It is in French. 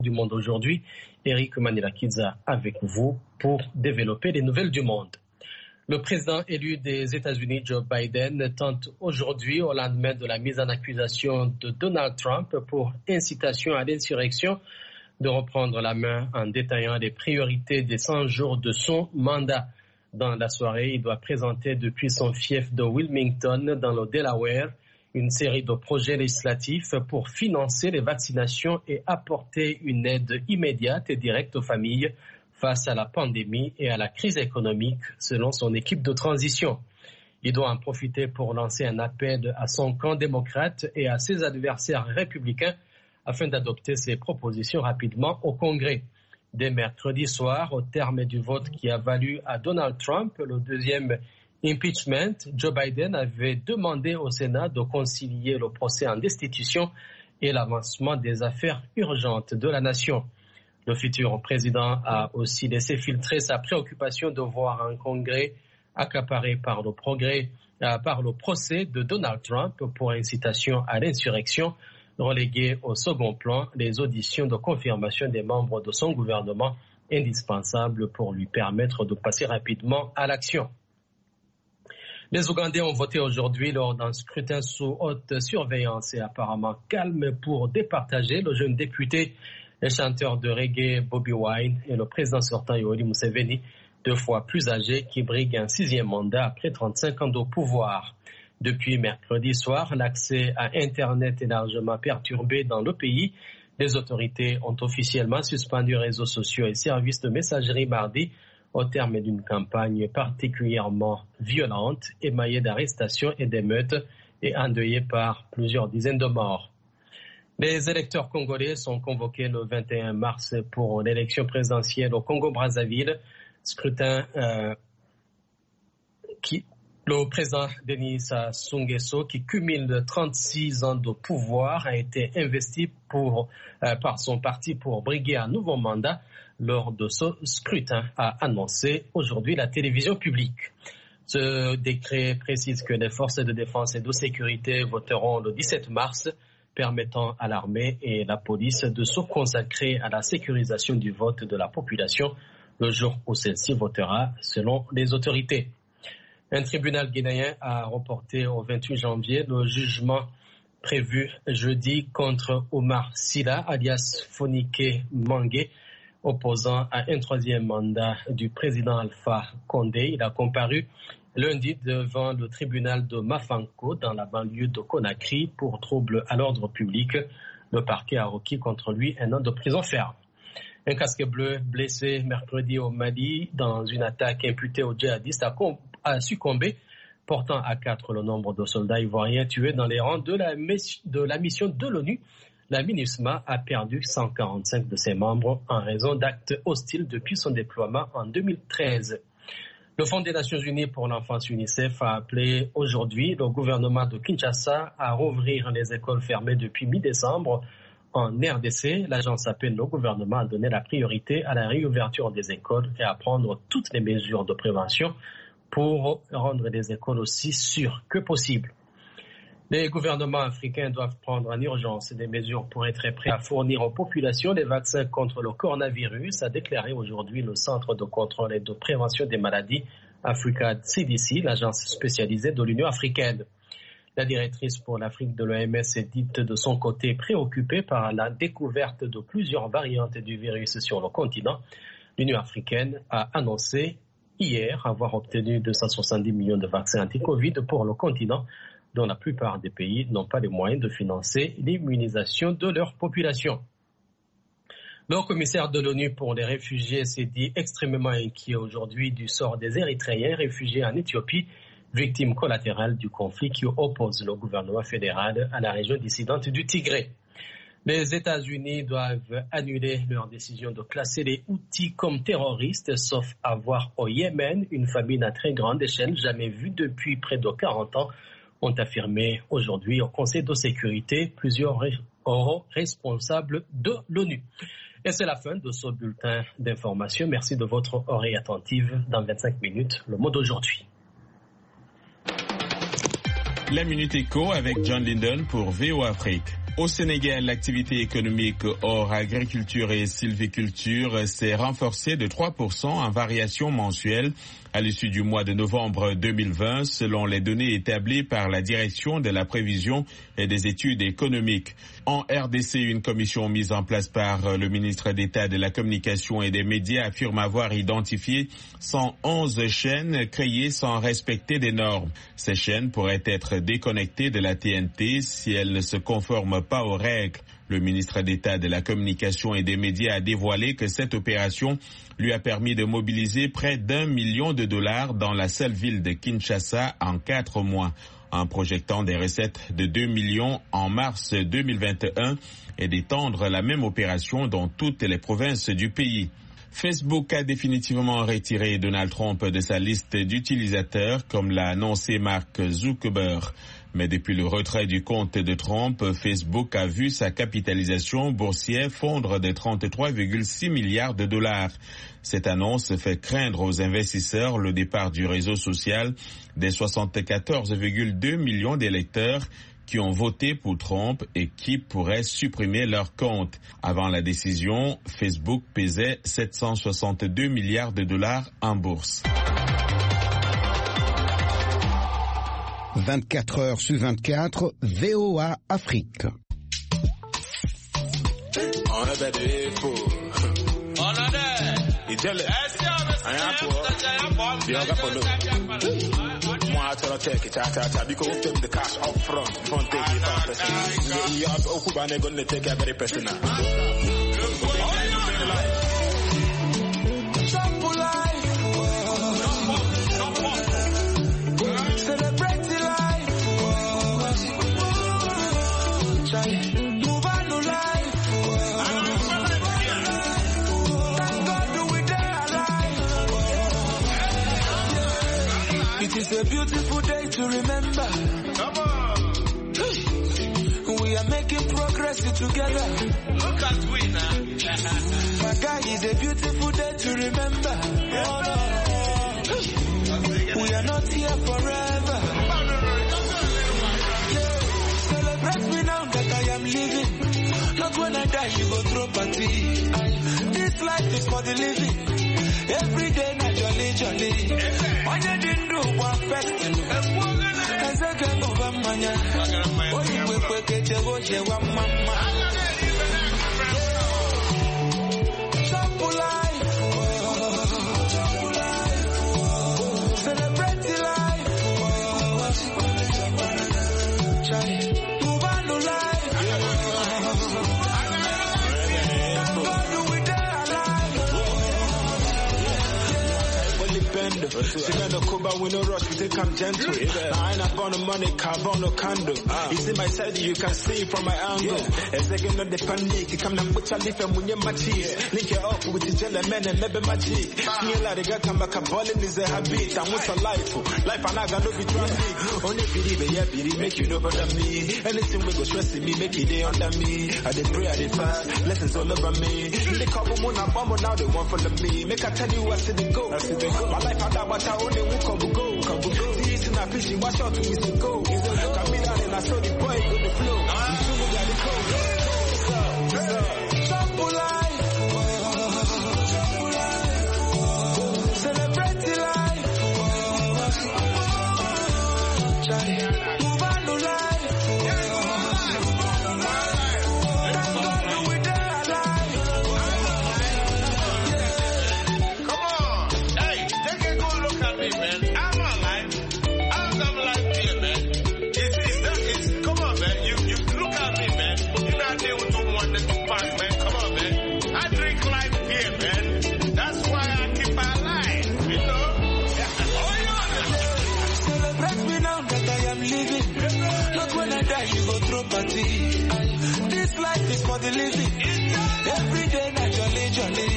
du monde aujourd'hui. Eric Manirakiza avec vous pour développer les nouvelles du monde. Le président élu des États-Unis, Joe Biden, tente aujourd'hui, au lendemain de la mise en accusation de Donald Trump pour incitation à l'insurrection, de reprendre la main en détaillant les priorités des 100 jours de son mandat. Dans la soirée, il doit présenter depuis son fief de Wilmington, dans le Delaware, une série de projets législatifs pour financer les vaccinations et apporter une aide immédiate et directe aux familles face à la pandémie et à la crise économique, selon son équipe de transition. Il doit en profiter pour lancer un appel à son camp démocrate et à ses adversaires républicains afin d'adopter ses propositions rapidement au Congrès. Dès mercredi soir, au terme du vote qui a valu à Donald Trump le deuxième impeachment, Joe Biden avait demandé au Sénat de concilier le procès en destitution et l'avancement des affaires urgentes de la nation. Le futur président a aussi laissé filtrer sa préoccupation de voir un Congrès accaparé par le procès de Donald Trump pour incitation à l'insurrection, relégué au second plan les auditions de confirmation des membres de son gouvernement indispensables pour lui permettre de passer rapidement à l'action. Les Ougandais ont voté aujourd'hui lors d'un scrutin sous haute surveillance et apparemment calme pour départager le jeune député et chanteur de reggae Bobi Wine et le président sortant Yoweri Museveni, 2 fois plus âgé, qui brigue un 6e mandat après 35 ans de pouvoir. Depuis mercredi soir, l'accès à Internet est largement perturbé dans le pays. Les autorités ont officiellement suspendu réseaux sociaux et services de messagerie mardi, au terme d'une campagne particulièrement violente, émaillée d'arrestations et d'émeutes et endeuillée par plusieurs dizaines de morts. Les électeurs congolais sont convoqués le 21 mars pour l'élection présidentielle au Congo-Brazzaville, scrutin le président Denis Sassou Nguesso, qui cumule 36 ans de pouvoir, a été investi par son parti pour briguer un nouveau mandat lors de ce scrutin, a annoncé aujourd'hui la télévision publique. Ce décret précise que les forces de défense et de sécurité voteront le 17 mars, permettant à l'armée et la police de se consacrer à la sécurisation du vote de la population le jour où celle-ci votera, selon les autorités. Un tribunal guinéen a reporté au 28 janvier le jugement prévu jeudi contre Omar Sila, alias Fonike Mange, opposant à un 3e mandat du président Alpha Condé. Il a comparu lundi devant le tribunal de Mafanko dans la banlieue de Conakry pour trouble à l'ordre public. Le parquet a requis contre lui 1 an de prison ferme. Un casque bleu blessé mercredi au Mali dans une attaque imputée aux djihadistes a succombé, portant à 4 le nombre de soldats ivoiriens tués dans les rangs de la mission de l'ONU. La MINUSMA a perdu 145 de ses membres en raison d'actes hostiles depuis son déploiement en 2013. Le Fonds des Nations Unies pour l'enfance UNICEF a appelé aujourd'hui le gouvernement de Kinshasa à rouvrir les écoles fermées depuis mi-décembre. En RDC, l'agence appelle le gouvernement à donner la priorité à la réouverture des écoles et à prendre toutes les mesures de prévention pour rendre les écoles aussi sûres que possible. Les gouvernements africains doivent prendre en urgence des mesures pour être prêts à fournir aux populations les vaccins contre le coronavirus, a déclaré aujourd'hui le Centre de contrôle et de prévention des maladies Africa CDC, l'agence spécialisée de l'Union africaine. La directrice pour l'Afrique de l'OMS est dite de son côté préoccupée par la découverte de plusieurs variantes du virus sur le continent. L'Union africaine a annoncé hier avoir obtenu 270 millions de vaccins anti-Covid pour le continent, dont la plupart des pays n'ont pas les moyens de financer l'immunisation de leur population. Le haut-commissaire de l'ONU pour les réfugiés s'est dit extrêmement inquiet aujourd'hui du sort des Érythréens réfugiés en Éthiopie, victimes collatérales du conflit qui oppose le gouvernement fédéral à la région dissidente du Tigré. Les États-Unis doivent annuler leur décision de classer les Houthis comme terroristes, sauf avoir au Yémen une famine à très grande échelle jamais vue depuis près de 40 ans, ont affirmé aujourd'hui au Conseil de sécurité plusieurs responsables de l'ONU. Et c'est la fin de ce bulletin d'information. Merci de votre oreille attentive. Dans 25 minutes, le mot d'aujourd'hui. La Minute Éco avec John Linden pour VOA Afrique. Au Sénégal, l'activité économique hors agriculture et sylviculture s'est renforcée de 3% en variation mensuelle à l'issue du mois de novembre 2020, selon les données établies par la Direction de la prévision et des études économiques. En RDC, une commission mise en place par le ministre d'État de la Communication et des Médias affirme avoir identifié 111 chaînes créées sans respecter des normes. Ces chaînes pourraient être déconnectées de la TNT si elles ne se conforment pas aux règles. Le ministre d'État de la Communication et des Médias a dévoilé que cette opération lui a permis de mobiliser près d'$1 million dans la seule ville de Kinshasa en 4 mois, en projetant des recettes de 2 millions en mars 2021 et d'étendre la même opération dans toutes les provinces du pays. Facebook a définitivement retiré Donald Trump de sa liste d'utilisateurs, comme l'a annoncé Mark Zuckerberg. Mais depuis le retrait du compte de Trump, Facebook a vu sa capitalisation boursière fondre de 33,6 milliards de dollars. Cette annonce fait craindre aux investisseurs le départ du réseau social des 74,2 millions d'électeurs qui ont voté pour Trump et qui pourraient supprimer leur compte. Avant la décision, Facebook pesait 762 milliards de dollars en bourse. 24 heures sur 24, VOA Afrique. It's a beautiful day to remember. Come on. We are making progress together. Look at we now. My guy, it's a beautiful day to remember. We are not here forever. Celebrate me now that I am living. Not when I die, you go throw party. This life is for the living. Every day, not jolly, jolly. When you didn't do one fest, and second over mania. Oh, you will get your watch, you want mama. Chop life. Celebrate the life. Move on to life. She got no cover with no rush, we think I'm gentle. Now I ain't up on the money, carbon no candle. You see my side, you can see from my angle. A second of the panic, you come and put your lip and when you're my cheese. Link it up with the jelly man and maybe magic. Feel like they got come back a ballin' is a habit. I'm with a life, life and I got no be traffic. Only believe, yeah, believe, make you know better me. Anything we go stressing me, make it day under me. I did pray, I did fast, lessons all over me. They couple moon and bomb, now they want follow me. Make I tell you I see the go. My life had but I only walk go. This in a fishing, watch out to me to go. Come in and I saw the boy with the flow. You should look at the code. Jump life. Celebrate the life. Move on to life. This life is for the living. Every day, not jolly, jolly.